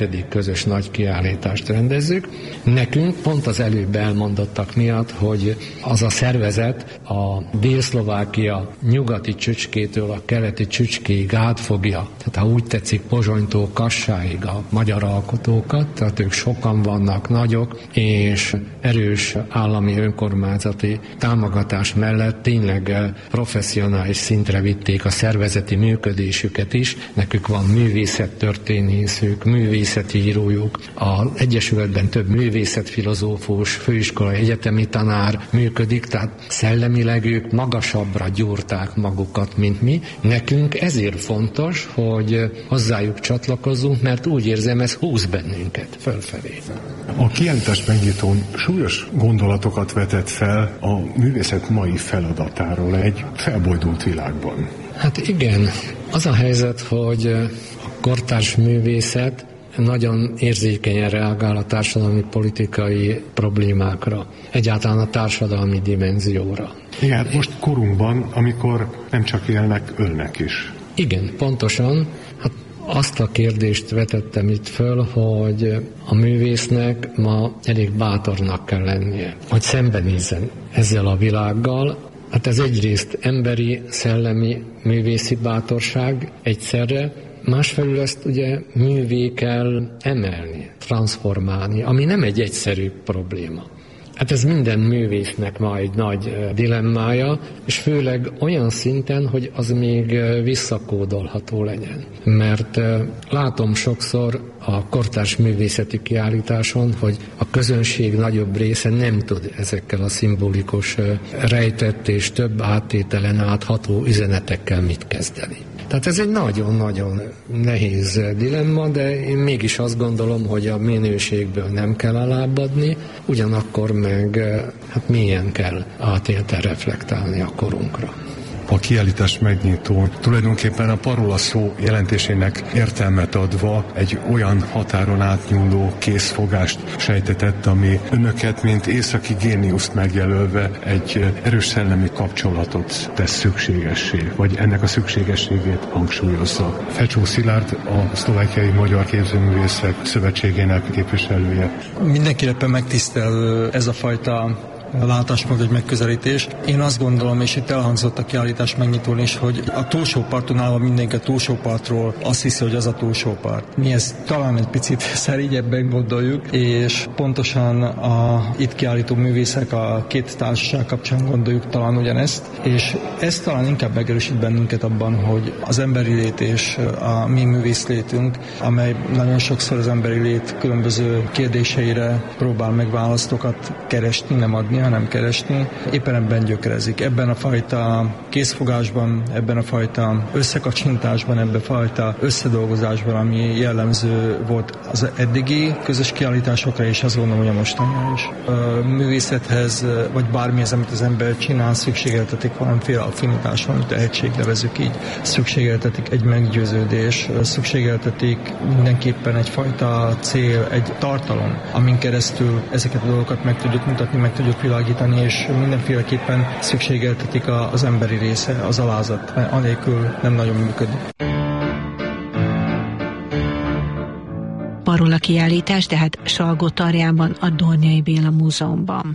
negyedik közös nagy kiállítást rendezzük. Nekünk pont az előbb elmondottak miatt, hogy az a szervezet a Dél-Szlovákia nyugati csücskétől a keleti csücskéig átfogja. Tehát ha úgy tetszik, Pozsonytól Kassáig a magyar alkotókat, tehát ők sokan vannak, nagyok, és erős állami önkormányzati támogatás mellett tényleg professzionális szintre vitték a szervezeti működésüket is. Nekük van művészettörténészük, művészeti írójuk, az Egyesületben több művészetfilozófus, főiskolai egyetemi tanár működik, tehát szellemileg ők magasabbra gyúrták magukat, mint mi. Nekünk ezért fontos, hogy hozzájuk csatlakozzunk, mert úgy érzem, ez húz bennünket fölfelé. A kiállítás megnyitón súlyos gondolatokat vetett fel a művészet mai feladatáról egy felbojdult világban. Hát igen, az a helyzet, hogy a kortárs művészet nagyon érzékenyen reagál a társadalmi politikai problémákra, egyáltalán a társadalmi dimenzióra. Igen, most korunkban, amikor nem csak élnek, ölnek is. Igen, pontosan. Hát azt a kérdést vetettem itt föl, hogy a művésznek ma elég bátornak kell lennie, hogy szembenézzen ezzel a világgal. Hát ez egyrészt emberi, szellemi, művészi bátorság egyszerre, másfelül ezt ugye művé kell emelni, transformálni, ami nem egy egyszerű probléma. Hát ez minden művésznek ma egy nagy dilemmája, és főleg olyan szinten, hogy az még visszakódolható legyen. Mert látom sokszor a kortárs művészeti kiállításon, hogy a közönség nagyobb része nem tud ezekkel a szimbolikus, rejtett és több áttételen átható üzenetekkel mit kezdeni. Tehát ez egy nagyon-nagyon nehéz dilemma, de én mégis azt gondolom, hogy a minőségből nem kell alábbadni, ugyanakkor meg hát mélyen kell átélten reflektálni a korunkra. A kiállítás megnyitó tulajdonképpen a parola szó jelentésének értelmet adva egy olyan határon átnyúló készfogást sejtetett, ami önöket, mint északi géniuszt megjelölve egy erős szellemi kapcsolatot tesz szükségessé, vagy ennek a szükségességét hangsúlyozza. Fecsó Szilárd, a Szlovákiai Magyar Képzőművészek Szövetségének képviselője. Mindenképpen megtisztelő ez a fajta látásmód, egy megközelítés. Én azt gondolom, és itt elhangzott a kiállítás megnyitón is, hogy a túlsó parton állva mindenki a túlsó partról azt hiszi, hogy az a túlsó part. Mi ezt talán egy picit szerígyebben gondoljuk, és pontosan a itt kiállító művészek a két társaság kapcsán gondoljuk talán ugyanezt, és ez talán inkább megerősít bennünket abban, hogy az emberi lét és a mi művészlétünk, amely nagyon sokszor az emberi lét különböző kérdéseire próbál meg választokat keresni, nem adni, hanem keresni, éppen ebben gyökerezik. Ebben a fajta készfogásban, ebben a fajta összekacsintásban, ebben a fajta összedolgozásban, ami jellemző volt az eddigi közös kiállításokra, és azt gondolom, hogy a mostanra is. A művészethez, vagy bármihez, amit az ember csinál, szükségeltetik valamiféle affinitás, valami tehetség, nevezzük így. Szükségeltetik egy meggyőződés, szükségeltetik mindenképpen egyfajta cél, egy tartalom, amin keresztül ezeket a dolgokat meg tudjuk mutatni, meg tudjuk világítani, és mindenféleképpen szükségeltetik az emberi része, az alázat, mert anélkül nem nagyon működik. Parola kiállítás tehát Salgótarjánban, a Dornyai Béla Múzeumban.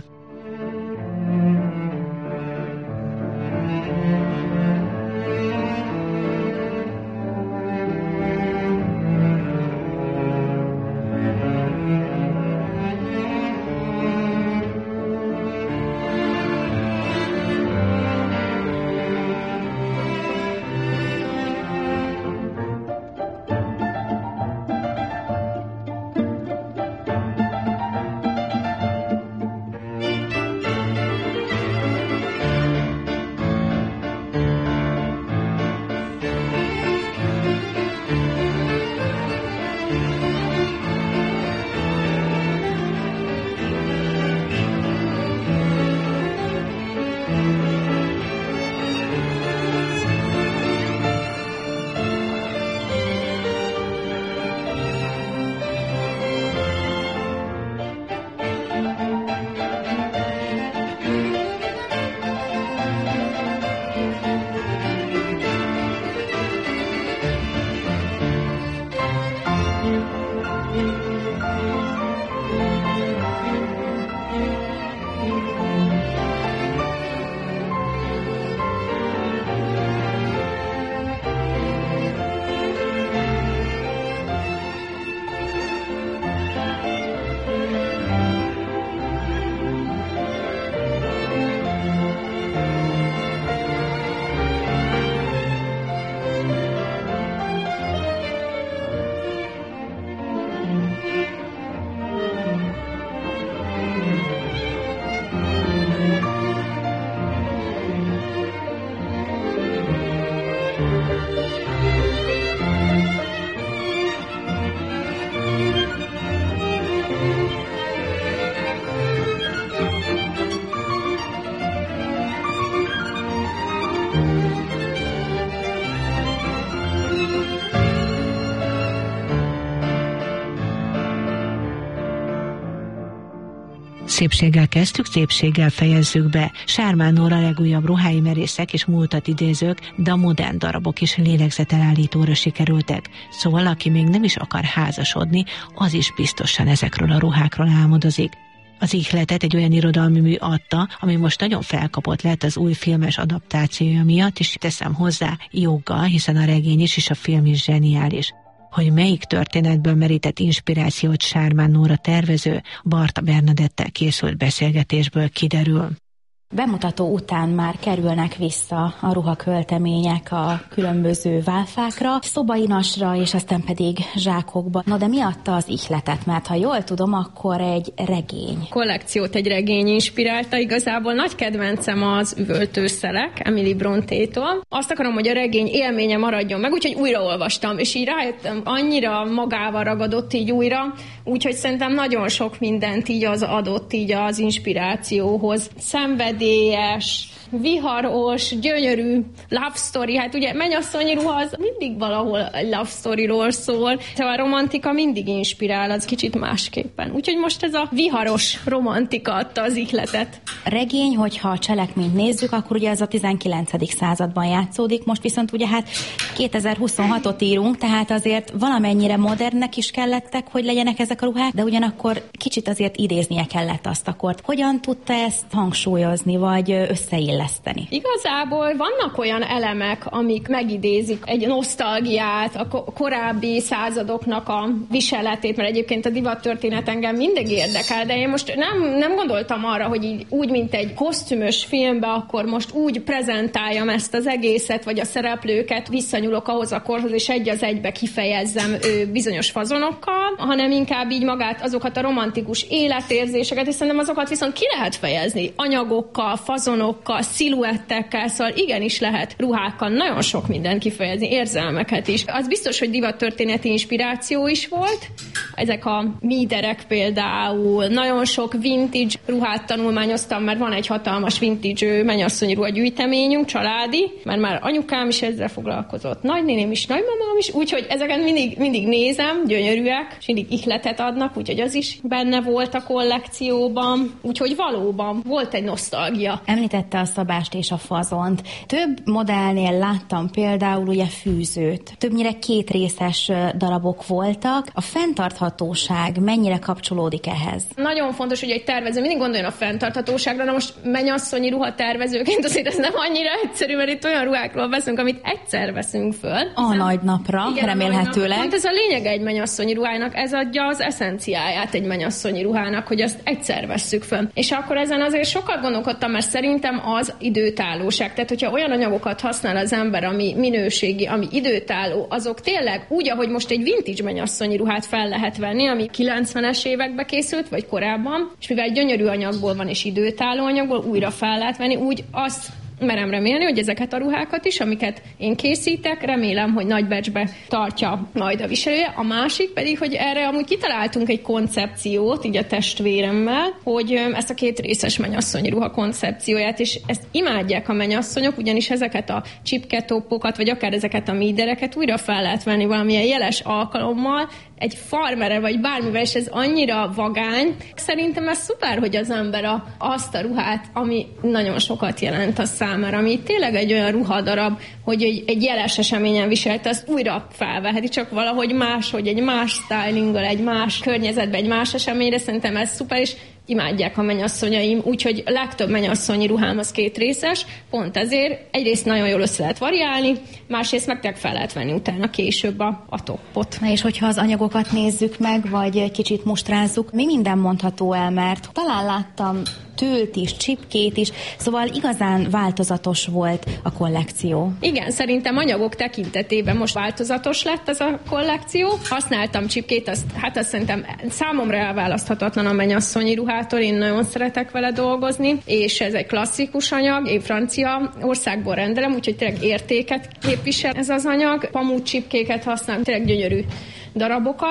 Szépséggel kezdtük, szépséggel fejezzük be. Sármán Nóra legújabb ruhái merészek és múltat idézők, de a modern darabok is lélegzetelállítóra sikerültek. Szóval aki még nem is akar házasodni, az is biztosan ezekről a ruhákról álmodozik. Az ihletet egy olyan irodalmi mű adta, ami most nagyon felkapott lett az új filmes adaptációja miatt, és teszem hozzá joggal, hiszen a regény is és a film is zseniális. Hogy melyik történetből merített inspirációt Sármán Nóra tervező, Barta Bernadettel készült beszélgetésből kiderül. Bemutató után már kerülnek vissza a ruhaköltemények a különböző válfákra, szobainasra, és aztán pedig zsákokba. Na de mi adta az ihletet? Mert ha jól tudom, akkor egy regény. Kollekciót egy regény inspirálta. Igazából nagy kedvencem az Üvöltőszelek, Emily Brontétól. Azt akarom, hogy a regény élménye maradjon meg, úgyhogy újraolvastam, és így rájöttem, annyira magával ragadott így újra, úgyhogy szerintem nagyon sok mindent így az adott így az inspirációhoz. Szenvedélyes, viharos, gyönyörű love story. Hát ugye mennyasszonyi ruha az mindig valahol love storyról szól. Szóval a romantika mindig inspirál, az kicsit másképpen. Úgyhogy most ez a viharos romantika adta az ihletet. A regény, hogyha a cselekményt nézzük, akkor ugye ez a tizenkilencedik században játszódik. Most viszont ugye hát kétezer-huszonhatot írunk, tehát azért valamennyire modernnek is kellettek, hogy legyenek ezek a ruhák, de ugyanakkor kicsit azért idéznie kellett azt a kort. Hogyan tudta ezt hangsúlyozni, vagy összeilleszteni? Igazából vannak olyan elemek, amik megidézik egy nosztalgiát, a korábbi századoknak a viseletét, mert egyébként a divattörténet engem mindig érdekel, de én most nem, nem gondoltam arra, hogy így, úgy, mint egy kosztümös filmbe, akkor most úgy prezentáljam ezt az egészet, vagy a szereplőket, visszanyúlok ahhoz a korhoz, és egy az egybe kifejezzem ő, bizonyos fazonokkal, hanem inkább így magát, azokat a romantikus életérzéseket, és szerintem azokat viszont ki lehet fejezni anyagokkal, fazonokkal, sziluettekkel, szóval igenis lehet ruhákkal nagyon sok mindent kifejezni, érzelmeket is. Az biztos, hogy divattörténeti inspiráció is volt. Ezek a míderek például, nagyon sok vintage ruhát tanulmányoztam, mert van egy hatalmas vintage mennyasszonyi ruha gyűjteményünk, családi, mert már anyukám is ezzel foglalkozott, nagynéném is, nagymamám is, úgyhogy ezeket mindig, mindig nézem, gyönyörűek, és mindig ihletet adnak, úgyhogy az is benne volt a kollekcióban, úgyhogy valóban volt egy nosztalgia. Említette a szabást és a fazont. Több modellnél láttam például ugye fűzőt. Többnyire két részes darabok voltak. A fenntarthatóság mennyire kapcsolódik ehhez? Nagyon fontos, hogy egy tervező mindig gondoljon a fenntarthatóságra. Na most mennyasszonyi ruhatervezőként azért ez nem annyira egyszerű, mert itt olyan ruhákról veszünk, amit egyszer veszünk föl. A nagy napra, igen, remélhetőleg. Pont ez a lényege egy mennyasszonyi ruhának, ez adja az eszenciáját egy mennyasszonyi ruhának, hogy azt egyszer vesszük föl. És akkor ezen azért sokat gondolkodtam, mert szerintem az időtállóság. Tehát, hogyha olyan anyagokat használ az ember, ami minőségi, ami időtálló, azok tényleg úgy, ahogy most egy vintage mennyasszonyi ruhát fel lehet venni, ami kilencvenes években készült, vagy korábban, és mivel gyönyörű anyagból van és időtálló anyagból, újra fel lehet venni, úgy azt merem remélni, hogy ezeket a ruhákat is, amiket én készítek, remélem, hogy nagy becsbe tartja majd a viselője. A másik pedig, hogy erre amúgy kitaláltunk egy koncepciót, így a testvéremmel, hogy ezt a két részes mennyasszonyi ruha koncepcióját, és ezt imádják a mennyasszonyok, ugyanis ezeket a csipketoppokat, vagy akár ezeket a mídereket újra fel lehet venni valamilyen jeles alkalommal, egy farmerre, vagy bármivel, és ez annyira vagány. Szerintem ez szuper, hogy az ember a, azt a ruhát, ami nagyon sokat jelent a számára, ami tényleg egy olyan ruhadarab, hogy egy, egy jeles eseményen viselte, azt újra felveheti, csak valahogy más, hogy egy más stylinggal, egy más környezetben, egy más eseményre, szerintem ez szuper, és imádják a mennyasszonyaim, úgyhogy a legtöbb mennyasszonyi ruhám az két részes, pont ezért egyrészt nagyon jól össze lehet variálni, másrészt meg tényleg fel lehet venni utána később a, a toppot. Na és hogyha az anyagokat nézzük meg, vagy egy kicsit mustrázzuk, mi minden mondható el, mert talán láttam tőlt is, csipkét is, szóval igazán változatos volt a kollekció. Igen, szerintem anyagok tekintetében most változatos lett ez a kollekció. Használtam csipkét, azt, hát azt szerintem számomra elválaszthatatlan a mennyasszonyi ruhától, én nagyon szeretek vele dolgozni, és ez egy klasszikus anyag, én francia országból rendelem, úgyhogy tényleg értéket képvisel ez az anyag. Pamut csipkéket használom, tényleg gyönyörű darabokat.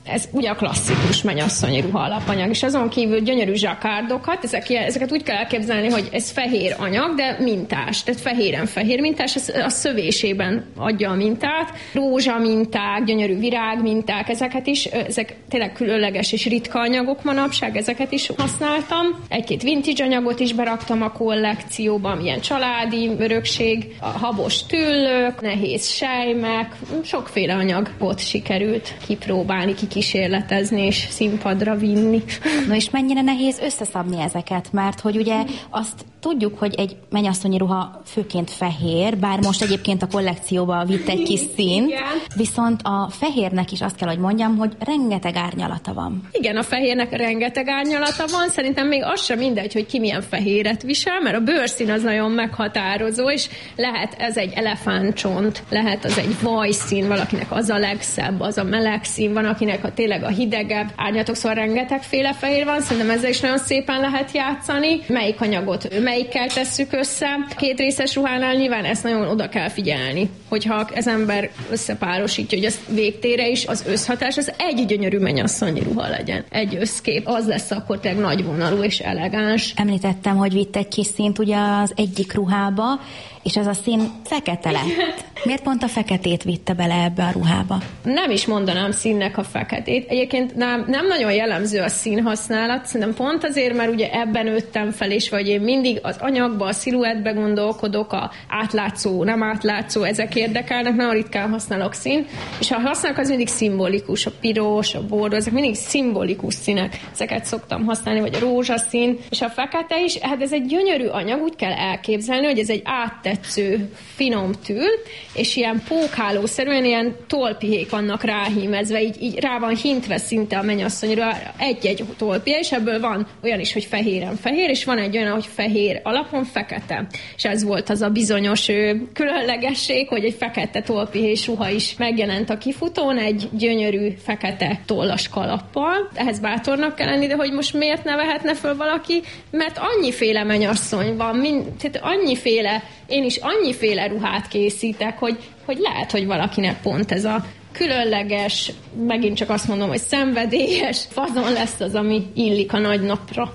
Ez ugye a klasszikus mennyasszonyi ruha alapanyag, és azon kívül gyönyörű zsakárdokat, ezek, ezeket úgy kell elképzelni, hogy ez fehér anyag, de mintás, tehát fehéren fehér mintás, ez a szövésében adja a mintát. Rózsa minták, gyönyörű virág minták, ezeket is, ezek tényleg különleges és ritka anyagok manapság, ezeket is használtam. Egy-két vintage anyagot is beraktam a kollekcióban, ilyen családi örökség, a habos tüllők, nehéz sejmek, sokféle anyagot sikerült kipróbálni, kikísérletezni és színpadra vinni. Na és mennyire nehéz összeszabni ezeket, mert hogy ugye azt tudjuk, hogy egy mennyasszonyi ruha főként fehér, bár most egyébként a kollekcióba vitt egy kis színt, viszont a fehérnek is azt kell, hogy mondjam, hogy rengeteg árnyalata van. Igen, a fehérnek rengeteg árnyalata van, szerintem még az sem mindegy, hogy ki milyen fehéret visel, mert a bőrszín az nagyon meghatározó, és lehet ez egy elefántcsont, lehet az egy vajszín, valakinek az a legszebb, az a meleg szín, van akinek a tényleg a hidegebb árnyalatok, szóval rengetegféle fehér van, szerintem ezzel is nagyon szépen lehet játszani. Melyik anyagot melyikkel tesszük össze? Két részes ruhánál nyilván ezt nagyon oda kell figyelni, hogyha az ember összepárosítja, hogy az végtére is az összhatás az egy gyönyörű mennyasszonyi ruha legyen. Egy összkép, az lesz akkor tényleg nagyvonalú és elegáns. Említettem, hogy vitt egy kis színt ugye az egyik ruhába, és ez a szín fekete lett. Miért pont a feketét vitte bele ebbe a ruhába? Nem is mondanám színnek a feketét. Egyébként nem, nem nagyon jellemző a színhasználat, szerintem pont azért, mert ugye ebben nőttem fel, és vagy én mindig az anyagba, a sziluettbe gondolkodok, a átlátszó, nem átlátszó, ezek érdekelnek, nagyon ritkán használok színt, és ha használok, az mindig szimbolikus, a piros, a bordó, ezek mindig szimbolikus színek, ezeket szoktam használni, vagy a rózsaszín, és a fekete is, hát ez egy gyönyörű anyag, úgy kell elképzelni, hogy ez egy áttetsző, finom tül, és ilyen pókhálószerűen ilyen tolpihék vannak ráhímezve, így, így rá van hintve szinte a mennyasszonyra egy-egy tolpihé, és ebből van olyan is, hogy fehéren fehér, és van egy olyan, hogy fehér alapon fekete. És ez volt az a bizonyos ő, különlegesség, hogy egy fekete tolpihés ruha is megjelent a kifutón, egy gyönyörű fekete tollas kalappal. Ehhez bátornak kell lenni, de hogy most miért ne vehetne föl valaki? Mert annyiféle mennyasszony van, mind, tehát annyiféle, én is annyiféle ruhát készítek, hogy, hogy lehet, hogy valakinek pont ez a különleges, megint csak azt mondom, hogy szenvedélyes fazon lesz az, ami illik a nagy napra.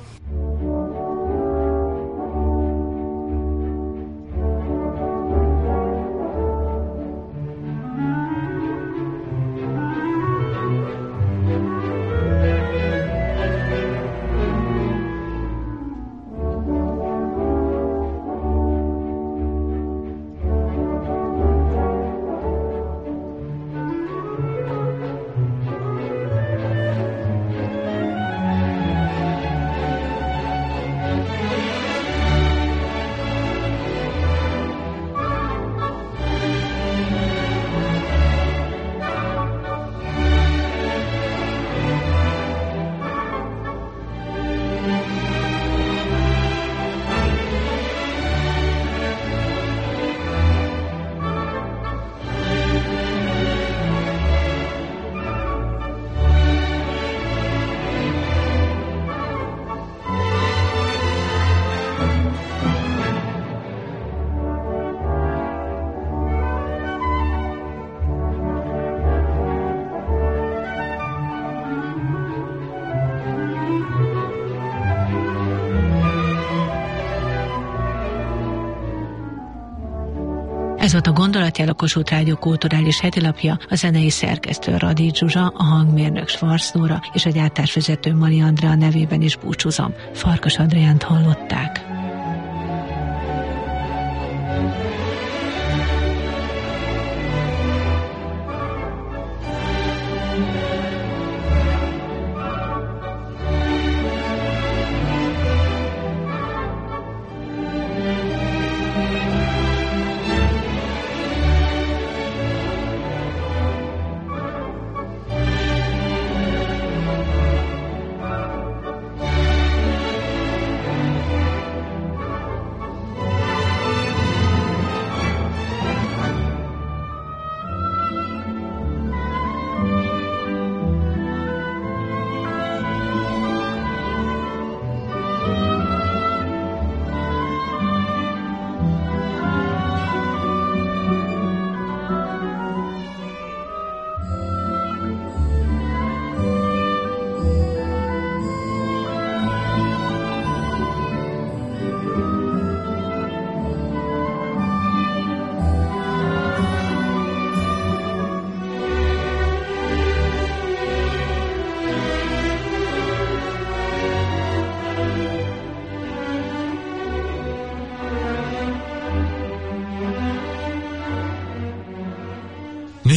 Ez volt a Gondolatjel a Kossuth Rádió kulturális hetilapja, a zenei szerkesztő Radics Zsuzsa, a hangmérnök Schwarz Nóra és a gyártásvezető Mali Andrea nevében is búcsúzom. Farkas Adriánt hallották.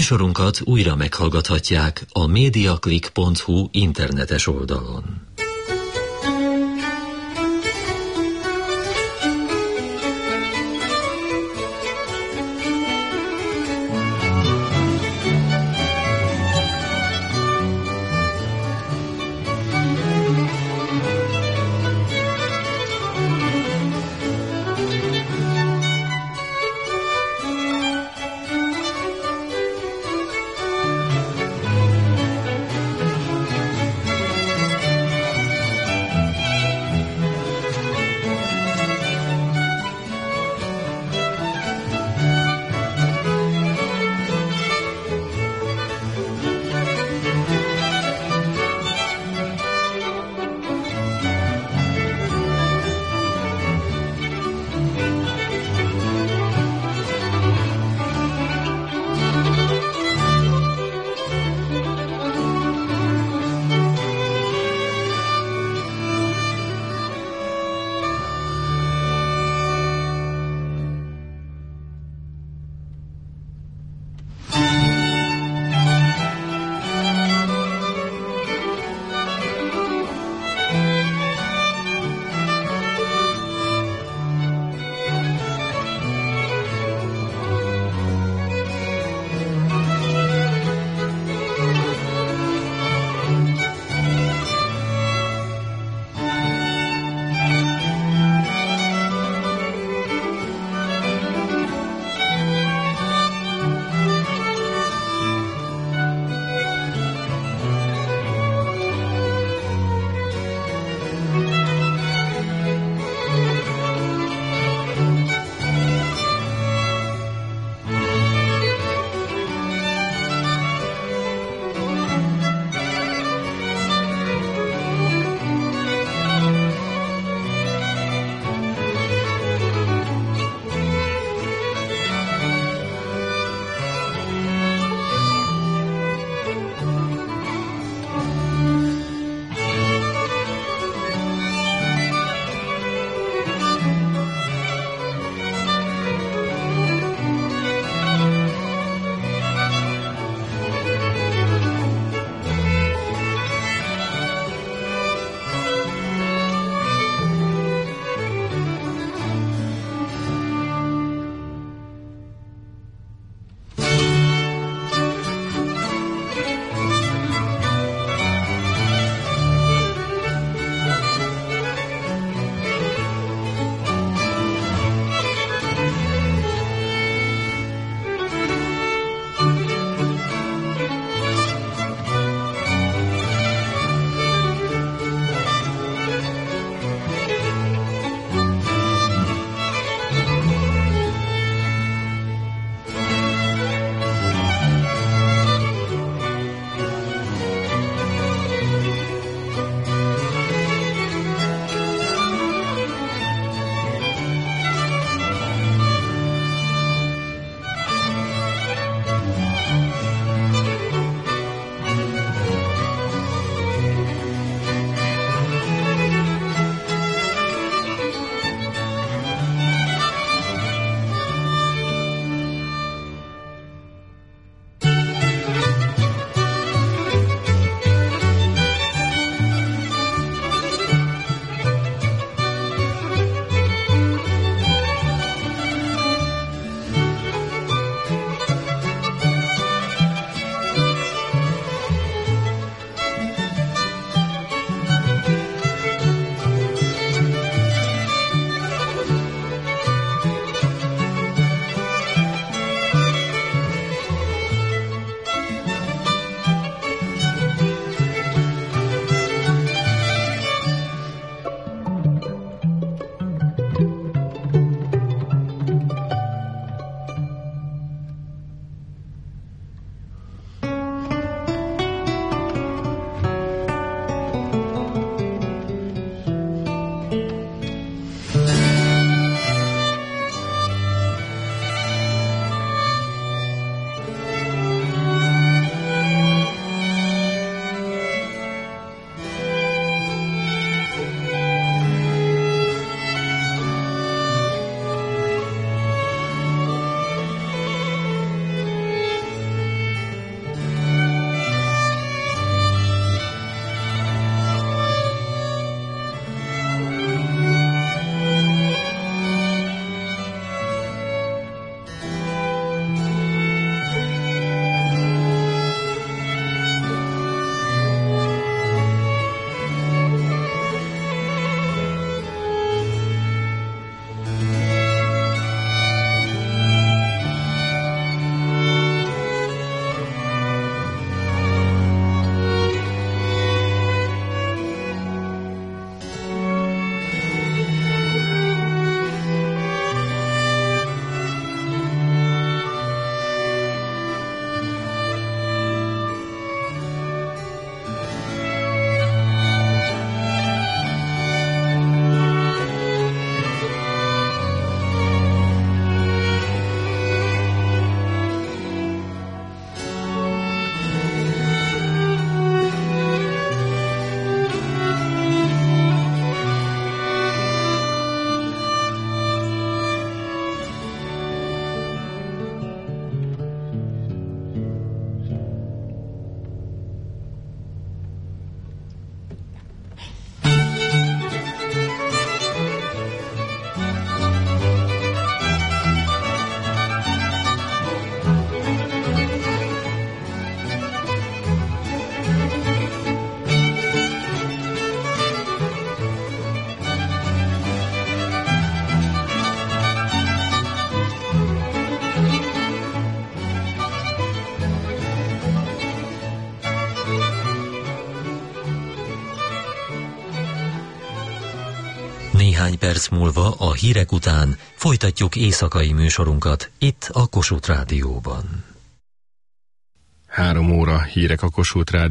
Műsorunkat újra meghallgathatják a mediaclick pont hu internetes oldalon. Néhány perc múlva a hírek után folytatjuk éjszakai műsorunkat itt a Kossuth Rádióban. Három óra hírek a Kossuth Rádióban.